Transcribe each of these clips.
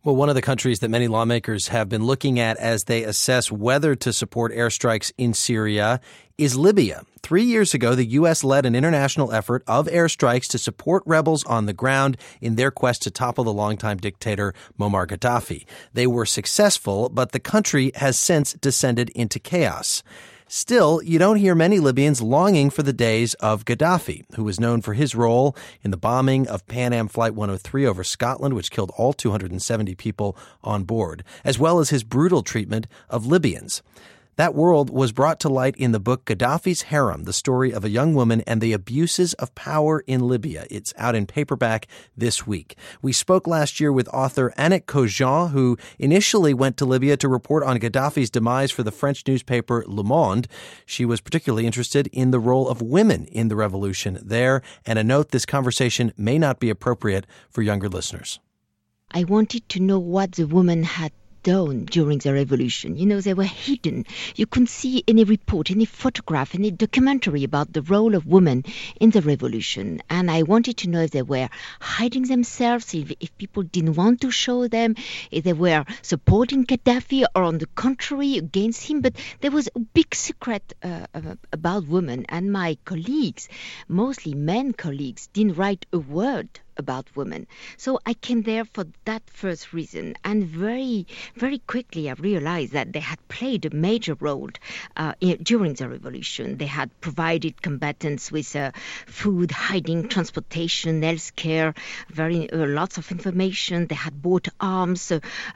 Well, one of the countries that many lawmakers have been looking at as they assess whether to support airstrikes in Syria is Libya. 3 years ago, the U.S. led an international effort of airstrikes to support rebels on the ground in their quest to topple the longtime dictator Muammar Gaddafi. They were successful, but the country has since descended into chaos. Still, you don't hear many Libyans longing for the days of Gaddafi, who was known for his role in the bombing of Pan Am Flight 103 over Scotland, which killed all 270 people on board, as well as his brutal treatment of Libyans. That world was brought to light in the book Gaddafi's Harem, the story of a young woman and the abuses of power in Libya. It's out in paperback this week. We spoke last year with author Annick Cogent, who initially went to Libya to report on Gaddafi's demise for the French newspaper Le Monde. She was particularly interested in the role of women in the revolution there, and a note: this conversation may not be appropriate for younger listeners. I wanted to know what the woman had done during the revolution. You know, they were hidden. You couldn't see any report, any photograph, any documentary about the role of women in the revolution. And I wanted to know if they were hiding themselves, if people didn't want to show them, if they were supporting Gaddafi or on the contrary against him. But there was a big secret about women. And my colleagues, mostly men colleagues, didn't write a word about women. So I came there for that first reason. And very, very quickly I realized that they had played a major role during the revolution. They had provided combatants with food, hiding, transportation, healthcare, lots of information. They had bought arms,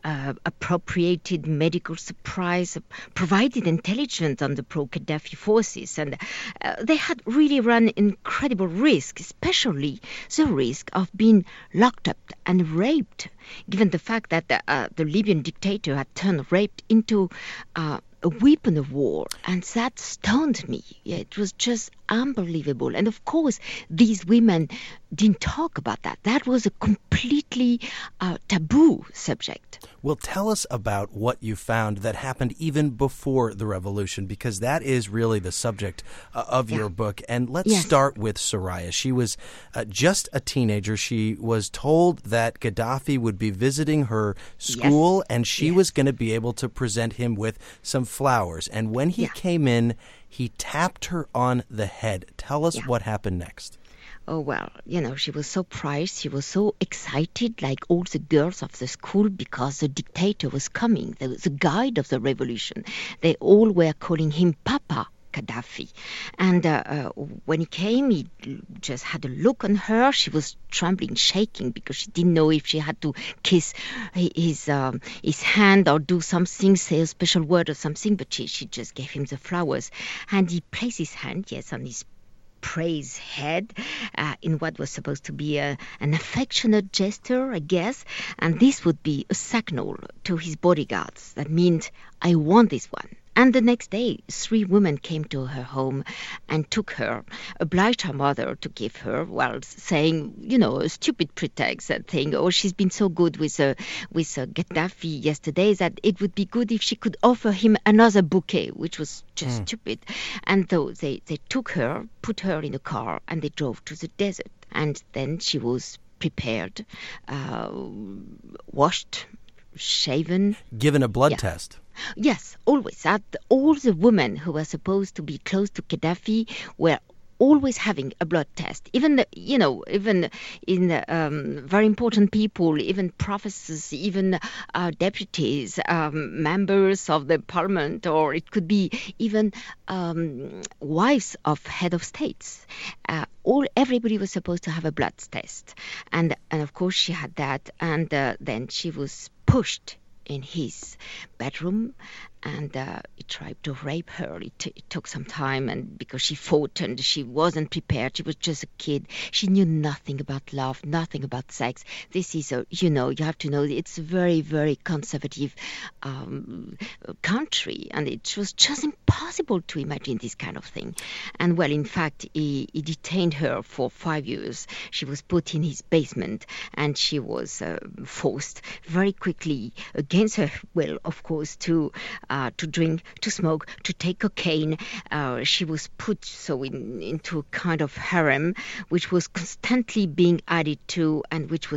appropriated medical supplies, provided intelligence on the pro-Gaddafi forces. And they had really run incredible risk, especially the risk of being locked up and raped, given the fact that the Libyan dictator had turned rape into a weapon of war. And that stunned me. It was just unbelievable. And of course, these women didn't talk about that. That was a completely taboo subject. Well, tell us about what you found that happened even before the revolution, because that is really the subject of your book. And let's start with Soraya. She was just a teenager. She was told that Gaddafi would be visiting her school, and she was going to be able to present him with some flowers. And when he came in, he tapped her on the head. Tell us what happened next. Oh, well, you know, she was so prized. She was so excited, like all the girls of the school, because the dictator was coming, the guide of the revolution. They all were calling him Papa Gaddafi. And when he came, he just had a look on her. She was trembling, shaking, because she didn't know if she had to kiss his hand or do something, say a special word or something. But she just gave him the flowers. And he placed his hand, on his praise head in what was supposed to be an affectionate gesture, I guess. And this would be a signal to his bodyguards. That means, I want this one. And the next day, 3 women came to her home and took her, obliged her mother to give her, while saying, a stupid pretext, that saying, oh, she's been so good with Gaddafi yesterday that it would be good if she could offer him another bouquet, which was just stupid. And so they took her, put her in a car, and they drove to the desert. And then she was prepared, washed, shaven. Given a blood test. Yes, always. All the women who were supposed to be close to Gaddafi were always having a blood test. Even in very important people, even professors, even deputies, members of the parliament, or it could be even wives of head of states. Everybody was supposed to have a blood test. And of course she had that. And then she was pushed in his bedroom, and he tried to rape her. It took some time, and because she fought and she wasn't prepared, she was just a kid. She knew nothing about love, nothing about sex. This is you have to know, it's a very, very conservative country, and it was just impossible to imagine this kind of thing. And well, in fact, he detained her for 5 years. She was put in his basement, and she was forced very quickly, against her will, of course, to drink, to smoke, to take cocaine. She was put into a kind of harem, which was constantly being added to, and which was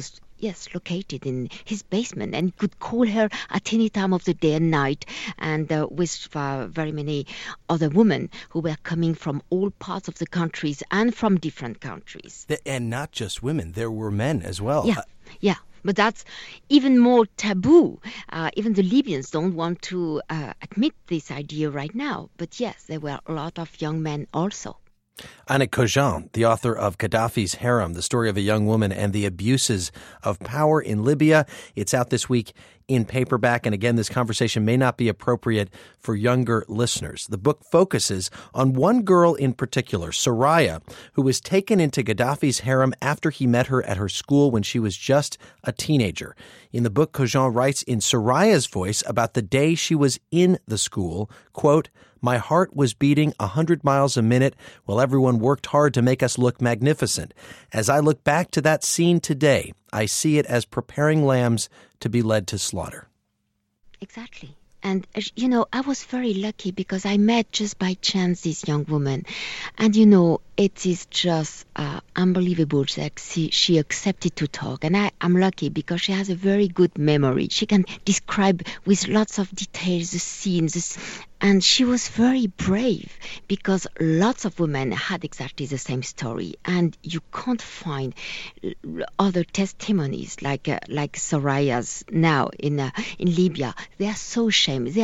located in his basement, and he could call her at any time of the day and night, and with very many other women who were coming from all parts of the countries and from different countries. And not just women, there were men as well. Yeah. But that's even more taboo. Even the Libyans don't want to admit this idea right now. But yes, there were a lot of young men also. Annick Cogent, the author of Gaddafi's Harem, the story of a young woman and the abuses of power in Libya. It's out this week in paperback. And again, this conversation may not be appropriate for younger listeners. The book focuses on one girl in particular, Soraya, who was taken into Gaddafi's harem after he met her at her school when she was just a teenager. In the book, Cogent writes in Soraya's voice about the day she was in the school, quote, "My heart was beating 100 miles a minute while everyone worked hard to make us look magnificent. As I look back to that scene today, I see it as preparing lambs to be led to slaughter." Exactly. And, I was very lucky because I met just by chance this young woman. And, it is just unbelievable that she accepted to talk. And I'm lucky because she has a very good memory. She can describe with lots of details the scenes. And she was very brave because lots of women had exactly the same story. And you can't find other testimonies like Soraya's now in Libya. They are so ashamed.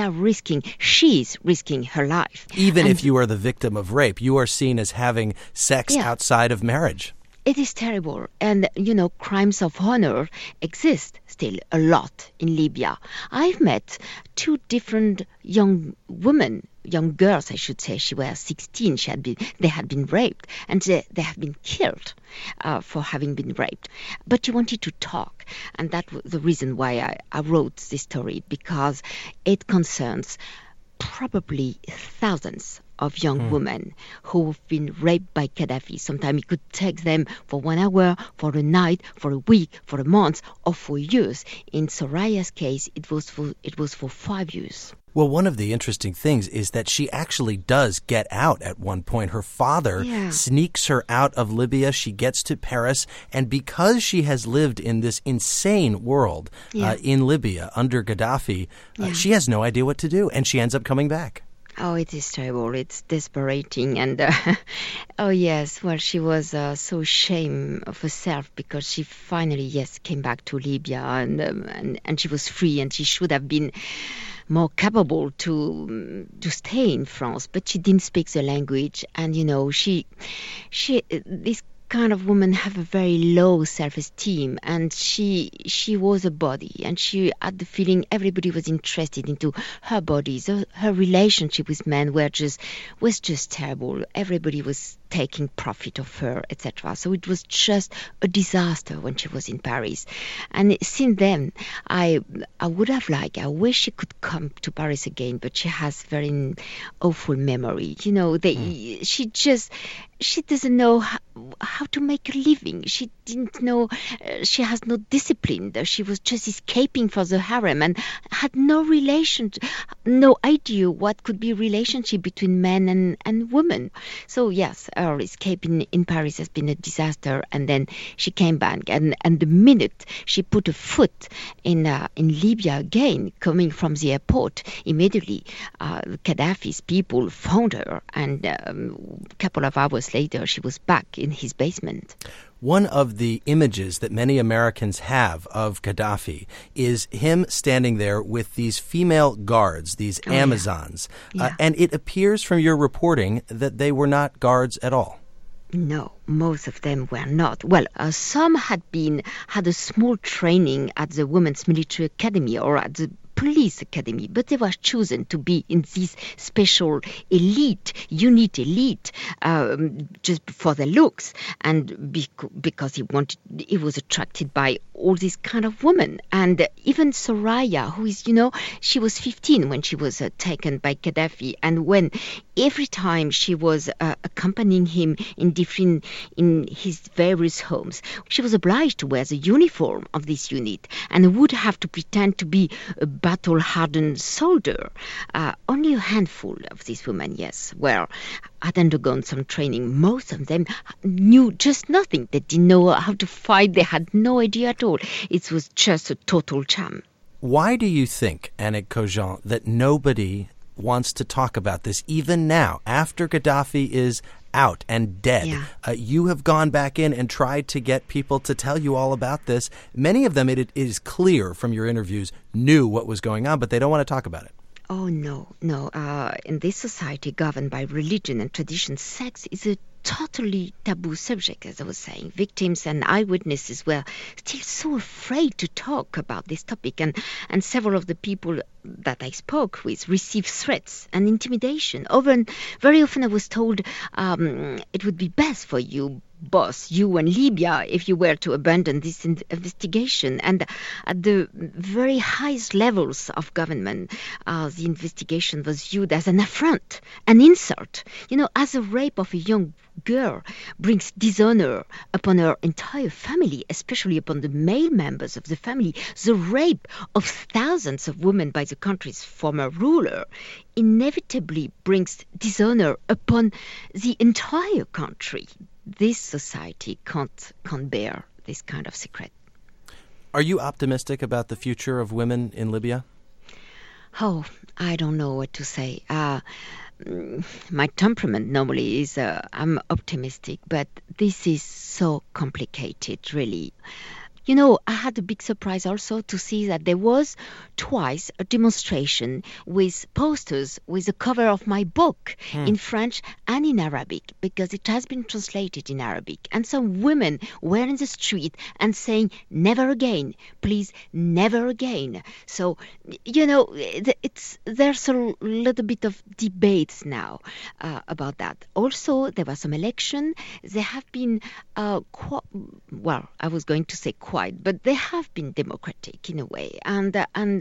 She's risking her life. Even if you are the victim of rape, you are seen as having sex outside of marriage. It is terrible. And, crimes of honor exist still a lot in Libya. I've met two different young girls, I should say. She was 16. They had been raped, and they have been killed for having been raped. But she wanted to talk, and that was the reason why I wrote this story, because it concerns probably thousands of young women who have been raped by Gaddafi. Sometimes it could take them for 1 hour, for a night, for a week, for a month, or for years. In Soraya's case, it was for 5 years. Well, one of the interesting things is that she actually does get out at one point. Her father sneaks her out of Libya. She gets to Paris. And because she has lived in this insane world in Libya under Gaddafi, she has no idea what to do. And she ends up coming back. Oh, it is terrible. It's desperating. And, she was so ashamed of herself because she finally, came back to Libya and she was free, and she should have been more capable to stay in France, but she didn't speak the language. And, this kind of woman have a very low self-esteem, and she was a body, and she had the feeling everybody was interested into her body. So her relationship with men was just terrible. Everybody was taking profit of her, etc. So it was just a disaster when she was in Paris. And since then, I wish she could come to Paris again, but she has very awful memory. She doesn't know how to make a living. She didn't know, she has no discipline. She was just escaping for the harem and had no idea what could be relationship between men and women. So yes, her escape in Paris has been a disaster, and then she came back, and the minute she put a foot in Libya again, coming from the airport, immediately Gaddafi's people found her, and a couple of hours later she was back in his basement. One of the images that many Americans have of Gaddafi is him standing there with these female guards, these Amazons. And it appears from your reporting that they were not guards at all. No, most of them were not. Well, some had a small training at the Women's Military Academy or at the police academy, but they were chosen to be in this special elite, just for their looks, and because he was attracted by all these kind of women. And even Soraya, who is, she was 15 when she was taken by Gaddafi, and when every time she was accompanying him in his various homes, she was obliged to wear the uniform of this unit and would have to pretend to be a battle-hardened soldier. Only a handful of these women, had undergone some training. Most of them knew just nothing. They didn't know how to fight. They had no idea at all. all. It was just a total sham. Why do you think, Annick Cogent, that nobody wants to talk about this even now, after Gaddafi is out and dead? Yeah. You have gone back in and tried to get people to tell you all about this. Many of them, it is clear from your interviews, knew what was going on, but they don't want to talk about it. Oh, no. In this society governed by religion and tradition, sex is a totally taboo subject, as I was saying. Victims and eyewitnesses were still so afraid to talk about this topic, and several of the people that I spoke with received threats and intimidation. Very often I was told it would be best for you, boss, you and Libya, if you were to abandon this investigation. And at the very highest levels of government, the investigation was viewed as an affront, an insult. As a rape of a young girl brings dishonor upon her entire family, especially upon the male members of the family, the rape of thousands of women by the country's former ruler inevitably brings dishonor upon the entire country. This society can't bear this kind of secret. Are you optimistic about the future of women in Libya? Oh, I don't know what to say. My temperament normally is I'm optimistic, but this is so complicated, really. I had a big surprise also to see that there was twice a demonstration with posters with the cover of my book in French and in Arabic, because it has been translated in Arabic. And some women were in the street and saying, "Never again, please, never again." So, there's a little bit of debates now about that. Also, there was some election. There have been, I was going to say but they have been democratic in a way, and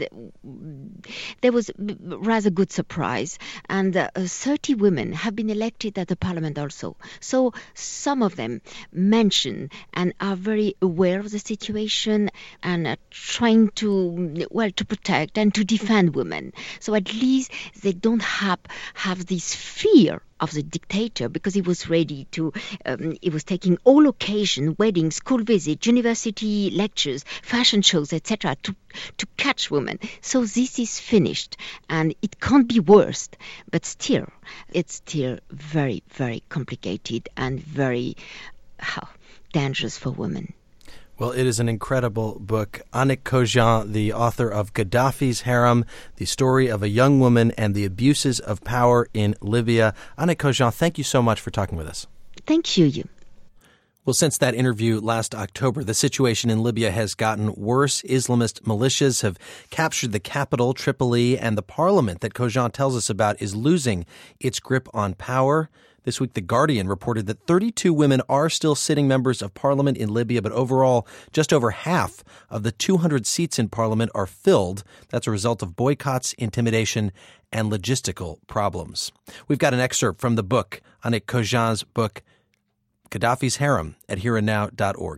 there was rather good surprise, and 30 women have been elected at the parliament also. So some of them mention and are very aware of the situation and are trying to protect and to defend women. So at least they don't have this fear of the dictator, because he was ready to, he was taking all occasion, weddings, school visits, university lectures, fashion shows, etc., to catch women. So this is finished, and it can't be worse. But still, it's still very, very complicated and very dangerous for women. Well, it is an incredible book. Annick Cogent, the author of Gaddafi's Harem, the story of a young woman and the abuses of power in Libya. Annick Cogent, thank you so much for talking with us. Thank you. Well, since that interview last October, the situation in Libya has gotten worse. Islamist militias have captured the capital, Tripoli, and the parliament that Cogent tells us about is losing its grip on power. This week, The Guardian reported that 32 women are still sitting members of parliament in Libya, but overall, just over half of the 200 seats in parliament are filled. That's a result of boycotts, intimidation, and logistical problems. We've got an excerpt from the book, Annick Cogent's book, Gaddafi's Harem, at hereandnow.org.